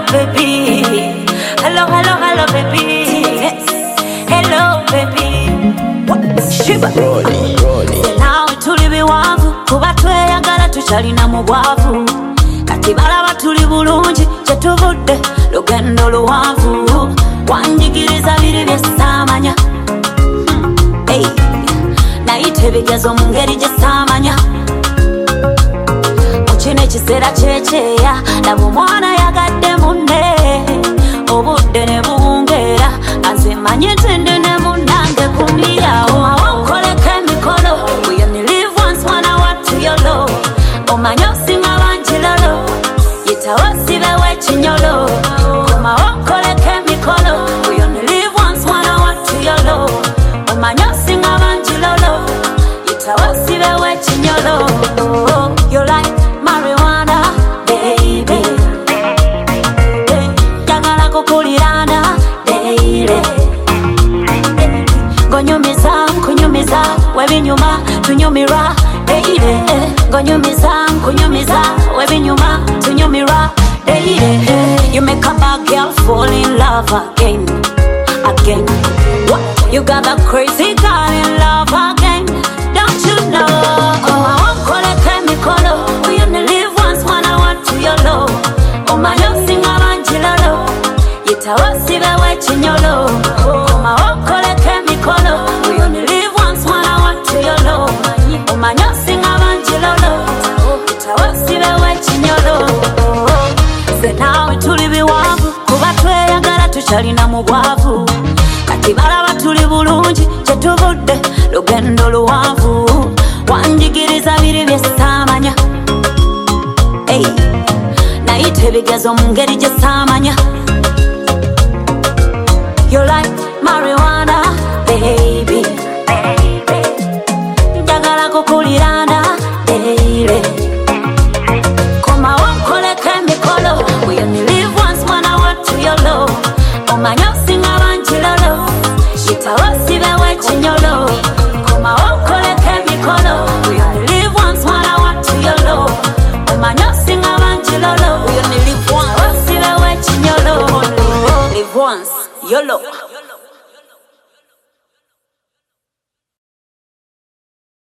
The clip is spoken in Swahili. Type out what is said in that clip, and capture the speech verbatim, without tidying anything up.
baby. Hello, hello, hello, baby. Hello, baby. Shiba. Nawe tuli biwanvu kuba tweyagala tukyalina mu bwavu. Kati balaba tuli bulungi kyetuvudde lugendo luwanvu. Wanjigiriza biri bye saamanya. Hey. Nayita ebigezo mu ngeri gye saamanya. Kino ekiseera kyekyeya laba omwana yagadde munne obudde ne buwungeera nze manye nti ndi ne munnange kumirawo wankoleko emikolo we only live once wanna what to your low omanye osinga banjirolo yitawo sibewo ekinyolo koma wankoleko emikolo we only live once wanna what to your low omanye osinga banjirolo yitawo sibewo ekinyolo. You're like marijuana, baby. Yagala kukulirana, baby. Gonyumiza, kunyumiza, webinyuma, tunyumira, baby. Gonyumiza, kunyumiza, webinyuma, tunyumira, baby. You make a bad girl fall in love again, again. What? You got that crazy girl in love again, don't you know? Oh, I won't call it chemical. We only live once, wanna want to your low. Oh, my young singer, Angelo. Yitawa sibewe chinyolo. Oh, my won't call it chemical. We only live once, wanna want to your low. Oh, my young singer, Angelo. Yitawa sibewe chinyolo. Se nawe tuli biwanvu kuba tweyagala tukyalina mu bwavu. Kati balaba tuli bulungi kyetuvudde lugendo luwanvu. Wanjigiriza biri bye saamanya. Hey. Nayita ebigezo mu ngeri gye saamanya. You're like marijuana, baby. Njagala kukulirana, baby. Koma wankoleko emikolo. We only live once, wanna what to your low. Omanye osinga banjirolo. Yitawo sibewo ekinyolo. Koma wankoleko emikolo. We only live once, wanna what to your low. Omanye osinga banjirolo. We only live once. Sibewo ekinyolo. Live once, YOLO.